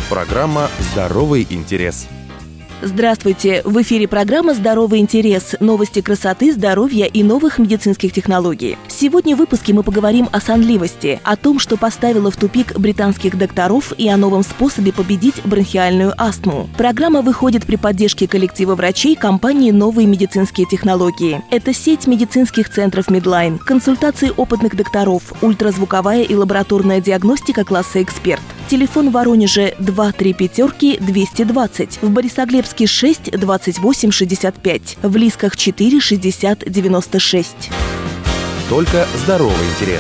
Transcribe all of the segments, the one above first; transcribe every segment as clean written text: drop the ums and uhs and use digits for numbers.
Программа «Здоровый интерес». Здравствуйте! В эфире программа «Здоровый интерес». Новости красоты, здоровья и новых медицинских технологий. Сегодня в выпуске мы поговорим о сонливости, о том, что поставило в тупик британских докторов, и о новом способе победить бронхиальную астму. Программа выходит при поддержке коллектива врачей компании «Новые медицинские технологии». Это сеть медицинских центров Медлайн, консультации опытных докторов, ультразвуковая и лабораторная диагностика класса «Эксперт». Телефон в Воронеже 234-220, в Борисоглебске 6 28 65, в Лисках 4 60 96. Только здоровый интерес.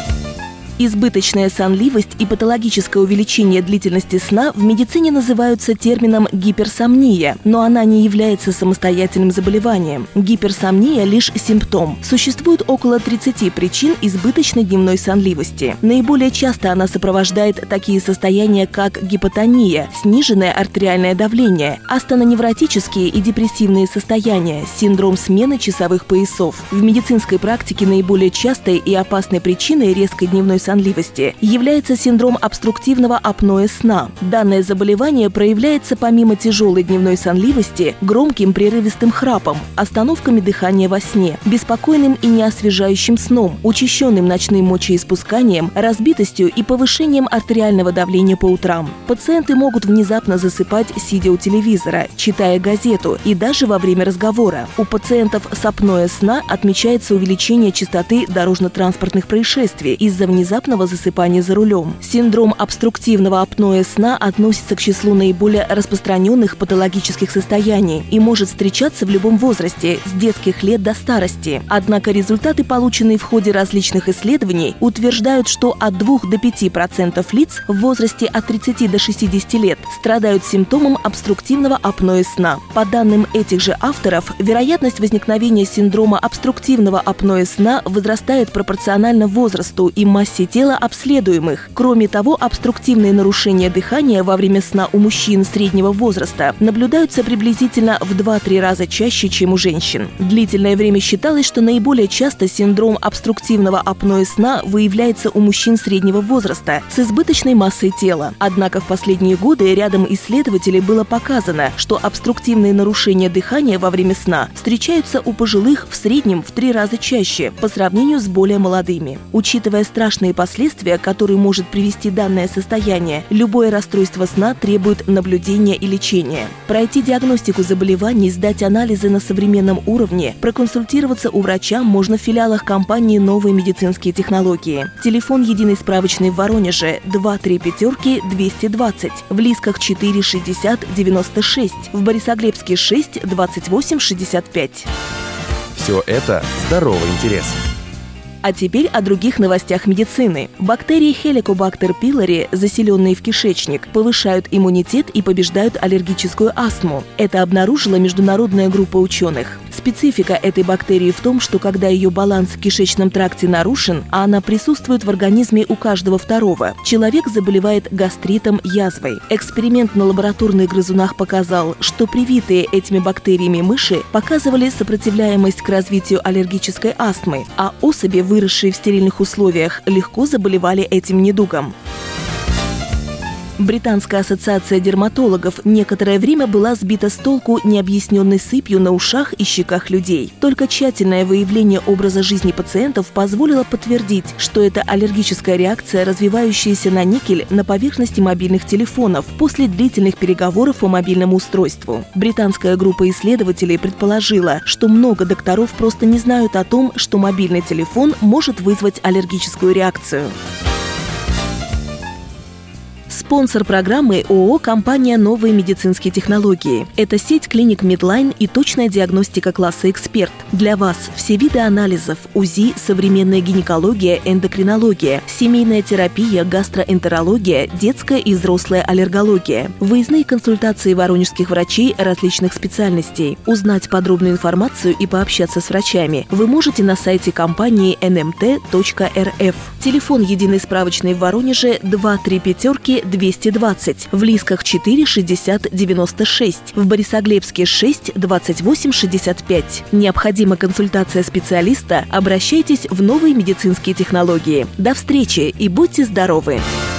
Избыточная сонливость и патологическое увеличение длительности сна в медицине называются термином гиперсомния, но она не является самостоятельным заболеванием. Гиперсомния – лишь симптом. Существует около 30 причин избыточной дневной сонливости. Наиболее часто она сопровождает такие состояния, как гипотония, сниженное артериальное давление, астеноневротические и депрессивные состояния, синдром смены часовых поясов. В медицинской практике наиболее частой и опасной причиной резкой дневной сонливости является синдром обструктивного апноэ сна. Данное заболевание проявляется помимо тяжелой дневной сонливости громким прерывистым храпом, остановками дыхания во сне, беспокойным и неосвежающим сном, учащенным ночным мочеиспусканием, разбитостью и повышением артериального давления по утрам. Пациенты могут внезапно засыпать, сидя у телевизора, читая газету и даже во время разговора. У пациентов с апноэ сна отмечается увеличение частоты дорожно-транспортных происшествий из-за внезапного засыпания за рулем. Синдром обструктивного апноэ сна относится к числу наиболее распространенных патологических состояний и может встречаться в любом возрасте, с детских лет до старости. Однако результаты, полученные в ходе различных исследований, утверждают, что от 2 до 5% лиц в возрасте от 30 до 60 лет страдают симптомом обструктивного апноэ сна. По данным этих же авторов, вероятность возникновения синдрома обструктивного апноэ сна возрастает пропорционально возрасту и массе тела обследуемых. Кроме того, обструктивные нарушения дыхания во время сна у мужчин среднего возраста наблюдаются приблизительно в 2-3 раза чаще, чем у женщин. Длительное время считалось, что наиболее часто синдром обструктивного апноэ сна выявляется у мужчин среднего возраста с избыточной массой тела. Однако в последние годы рядом исследователей было показано, что обструктивные нарушения дыхания во время сна встречаются у пожилых в среднем в 3 раза чаще по сравнению с более молодыми. Учитывая страшные последствия, которые может привести данное состояние, любое расстройство сна требует наблюдения и лечения. Пройти диагностику заболеваний, сдать анализы на современном уровне, проконсультироваться у врача можно в филиалах компании «Новые медицинские технологии». Телефон единой справочной в Воронеже 234-220, в Лисках 4 60 96, в Борисоглебске 6 28 65. Все это здоровый интерес. А теперь о других новостях медицины. Бактерии Helicobacter pylori, заселенные в кишечник, повышают иммунитет и побеждают аллергическую астму. Это обнаружила международная группа ученых. Специфика этой бактерии в том, что когда ее баланс в кишечном тракте нарушен, а она присутствует в организме у каждого второго, человек заболевает гастритом, язвой. Эксперимент на лабораторных грызунах показал, что привитые этими бактериями мыши показывали сопротивляемость к развитию аллергической астмы, а особи, выросшие в стерильных условиях, легко заболевали этим недугом. Британская ассоциация дерматологов некоторое время была сбита с толку необъясненной сыпью на ушах и щеках людей. Только тщательное выявление образа жизни пациентов позволило подтвердить, что это аллергическая реакция, развивающаяся на никель на поверхности мобильных телефонов после длительных переговоров по мобильному устройству. Британская группа исследователей предположила, что много докторов просто не знают о том, что мобильный телефон может вызвать аллергическую реакцию. Спонсор программы ООО «Компания «Новые медицинские технологии». Это сеть клиник Медлайн и точная диагностика класса «Эксперт». Для вас все виды анализов, УЗИ, современная гинекология, эндокринология, семейная терапия, гастроэнтерология, детская и взрослая аллергология, выездные консультации воронежских врачей различных специальностей. Узнать подробную информацию и пообщаться с врачами вы можете на сайте компании nmt.rf. Телефон единой справочной в Воронеже 235-220, в Лисках 4 60 96, в Борисоглебске 6 28 65. Необходима консультация специалиста? Обращайтесь в Новые медицинские технологии. До встречи и будьте здоровы!